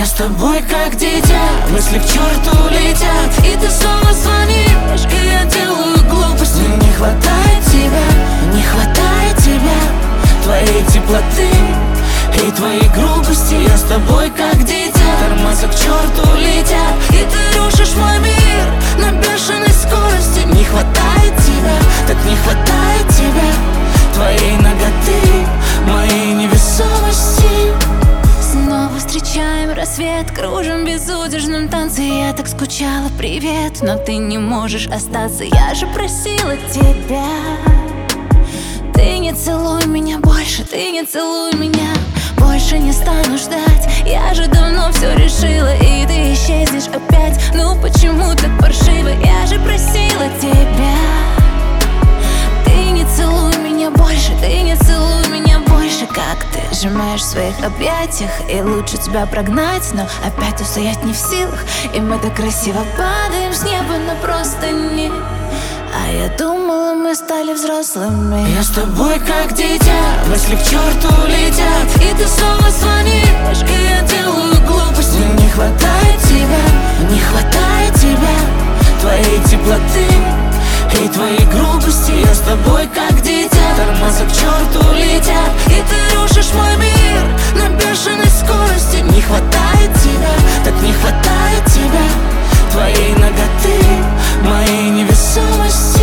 Я с тобой как дитя, мысли к черту летят. И ты снова звонишь, и я делаю глупости. Мне не хватает тебя, не хватает тебя, твоей теплоты и твоей грубости. Я с тобой как дитя, тормоза к черту летят. И ты рушишь мой мир на бешеной скорости. Не хватает тебя, так не хватает тебя, твоей наготы, моей невесомости. Снова встречаем рассвет, кружим в безудержном танце. Я так скучала, привет, но ты не можешь остаться. Я же просила тебя. Ты не целуй меня больше, ты не целуй меня. Больше не стану ждать, я же давно все решила. И ты исчезнешь опять, ну почему так паршиво? Я же просила тебя. Ты не целуй меня больше, ты не целуй меня больше. Как ты сжимаешь в своих объятиях, и лучше тебя прогнать, но опять устоять не в силах. И мы так красиво падаем с неба на простыни. А я думала, мы стали взрослыми. Я с тобой как дитя, мысли к черту летят. И ты снова звонишь, и я делаю глупости. Мне не хватает тебя, не хватает тебя, твоей теплоты и твоей грубости. Я с тобой как дитя, тормоза к черту летят. И ты рушишь мой мир на бешеной скорости. Не хватает тебя, так не хватает тебя, твоей наготы, моей невесомости.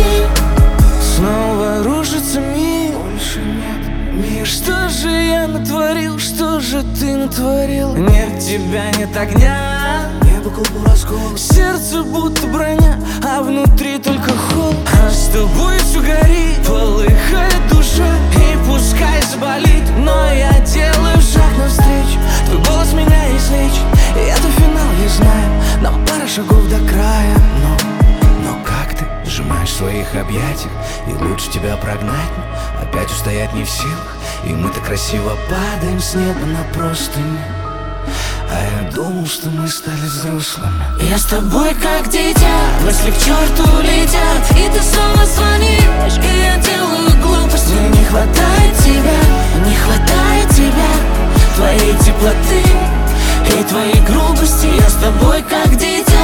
Снова рушится мир, больше нет мир. Что же я натворил, что же ты натворил? Нет тебя, нет огня, небо колбу раскол. Сердце будто броня, а внутри только холод. А с тобой все горит, полыхает душа. И пускай заболит, но я делаю шаг навстречу. Твой голос меня излечит, и это финал, я знаю. Нам пара шагов до края, но как ты сжимаешь в своих объятиях, и лучше тебя прогнать, но опять устоять не в силах. И мы так красиво падаем с неба на простыни. А я думал, что мы стали взрослыми. Я с тобой как дитя, мысли к черту летят. И ты снова звонишь, и я делаю глупости. Мне не хватает тебя, не хватает тебя, твоей теплоты и твоей грубости. Я с тобой как дитя,